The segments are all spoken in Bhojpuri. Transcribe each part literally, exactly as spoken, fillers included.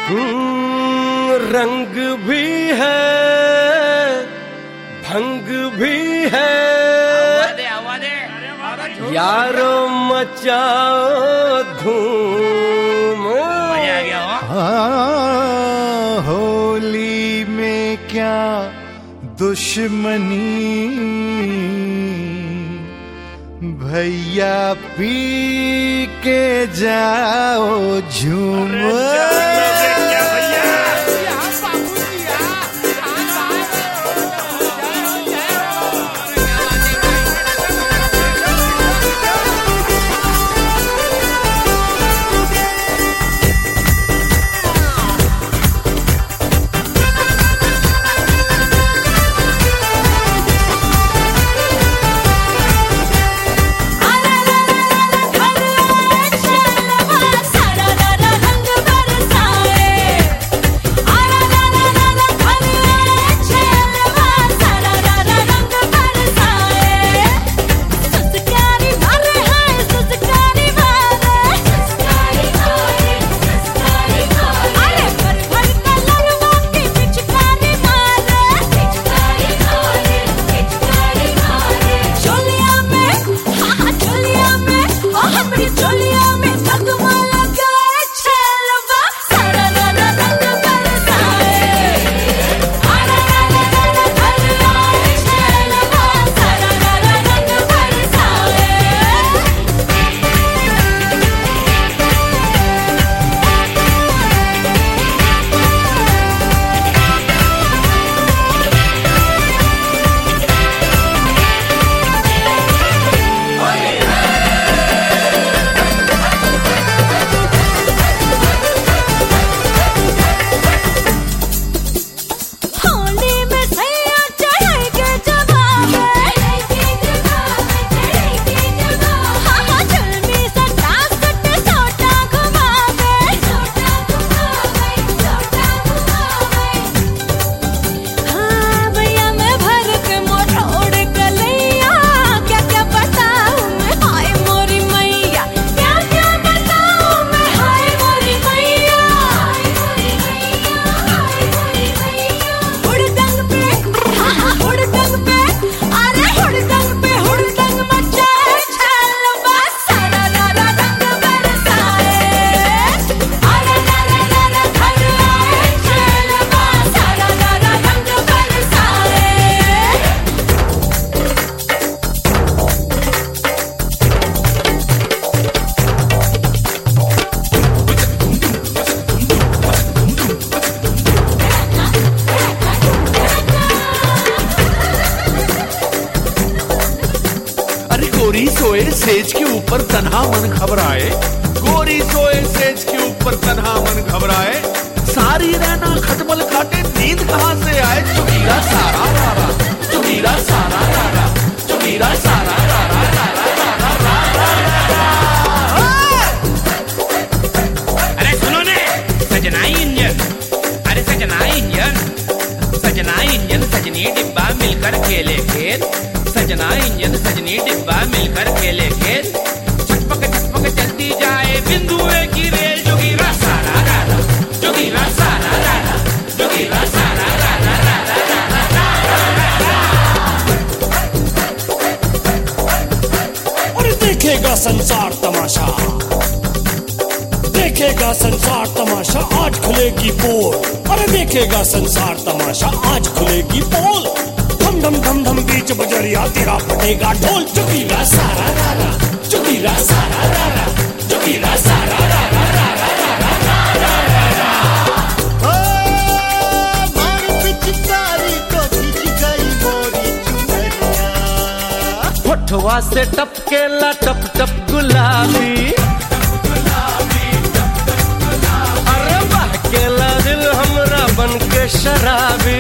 रंग भी है भंग भी है, यारो मचाओ धूम। हाँ, होली में क्या दुश्मनी, भैया पी के जाओ झूम। गोरी सोए सेज के ऊपर तन्हा मन घबराए, गोरी सोए सेज के ऊपर तन्हा मन घबराए, सारी रहना खटमल काटे नींद कहाँ से आए। चुगीरा सारा रारा, चुगीरा सारा रारा, चुगीरा सारा रारा रारा रारा रारा। अरे सुनो ने सजना इंजन, अरे सजना इंजन, सजना इंजन सजनी डिब्बा मिलकर खेले खेल, सजना इंजन सजनी डिब्बा मिलकर खेले खेल, छटपक छटपक चलती जाए बिंदुए की रेल। जोगीरा सारा रारा, जोगीरा सारा रारा, जोगीरा सारा रारा रारा रारा। और देखेगा संसार तमाशा, देखेगा संसार तमाशा, आज खुलेगी पोल। अरे देखेगा संसार तमाशा, आज खुलेगी पोल। धम धम धम धम बीच बजरिया तेरा फटेगा ढोल। चुगीरा सारा रारा, चुगीरा सारा रारा, चुगीरा सारा रारा रारा रारा रारा। मार पिचकारी तो खिंच गई मोरी चुनरिया, होठवा से टपकेला टप टप गुलाबी, अरे बहकेला दिल हमरा बन के शराबी।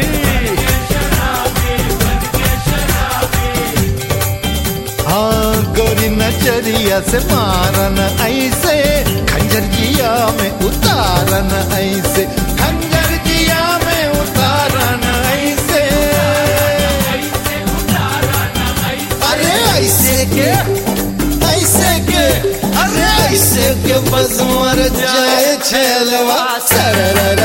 हाँ गोरी नजरिया से मारन ऐसे, खंजर जिया में उतारन ऐसे, खंजर जिया में उतारन ऐसे। अरे ऐसे के, ऐसे के, अरे ऐसे के बस मर जाए छेलवा सररर